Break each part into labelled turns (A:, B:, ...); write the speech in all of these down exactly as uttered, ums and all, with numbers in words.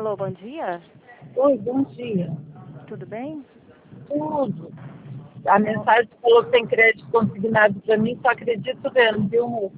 A: Alô, bom dia.
B: Oi, bom dia.
A: Tudo bem?
B: Tudo. A mensagem falou que tem crédito consignado para mim, só acredito vendo, viu, moço?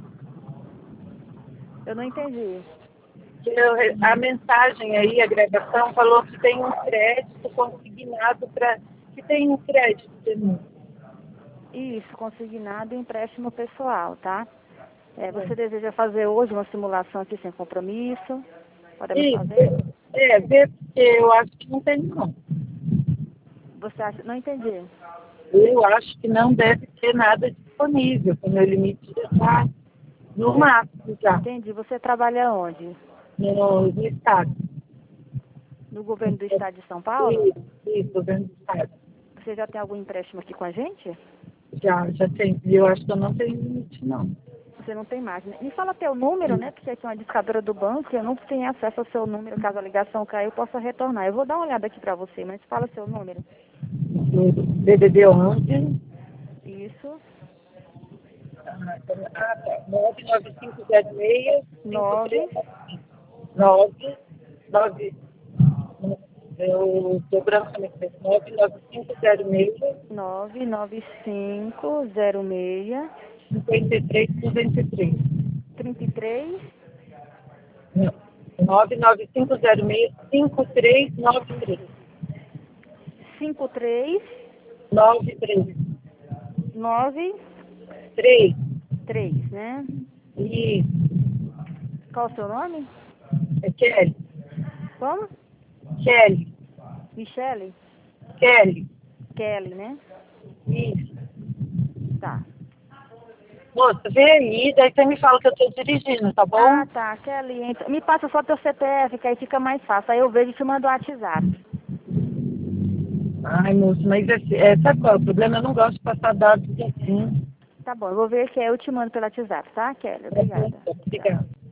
A: Eu não entendi.
B: Que eu- a mensagem aí, a gravação, falou que tem um crédito consignado para... que tem um crédito para mim.
A: Isso, consignado e empréstimo pessoal, tá? É, você deseja fazer hoje uma simulação aqui sem compromisso? Podemos
B: Isso,
A: fazer?
B: é, vê, porque eu acho que não tem, não.
A: Você acha... Não entendi.
B: Eu acho que não deve ter nada disponível, que o meu limite já está no máximo já,
A: Entendi. Você trabalha onde?
B: no, no estado.
A: No governo do estado de São Paulo?
B: Isso, isso, governo do estado.
A: Você já tem algum empréstimo aqui com a gente?
B: Já, já tem. Eu acho que eu não tenho limite, não.
A: Você não tem mais, né? Me fala teu número, né? Porque aqui é uma discadora do banco, eu não tenho acesso ao seu número. Caso a ligação caia, eu possa retornar. Eu vou dar uma olhada aqui pra você, mas fala seu número.
B: B B B onze,
A: Isso.
B: ah, tá, nove nove cinco zero seis, cinco três
A: Nove.
B: nove nove. Eu estou branco também, nove nove cinco zero seis,
A: nove nove cinco zero seis
B: cinquenta e três duzentos e três.
A: trinta e três
B: Não, nove nove cinco zero seis, cinco três nove três.
A: cinco três
B: nove três.
A: nove
B: três.
A: três, né?
B: E
A: Qual o seu nome?
B: é Kelly.
A: Como?
B: Kelly.
A: Michele?
B: Kelly.
A: Kelly, né?
B: Isso.
A: Tá.
B: Moça, vê aí, daí você me fala que eu estou dirigindo, tá bom?
A: Ah, tá. Kelly, então, me passa só teu C P F, que aí fica mais fácil. Aí eu vejo e te mando o WhatsApp.
B: Ai, moço, mas esse, é, sabe qual é o problema? Eu não gosto de passar dados assim.
A: Tá bom, eu vou ver que aí eu te mando pelo WhatsApp, tá, Kelly?
B: Tá bom,
A: Obrigada. Tchau.
B: obrigada.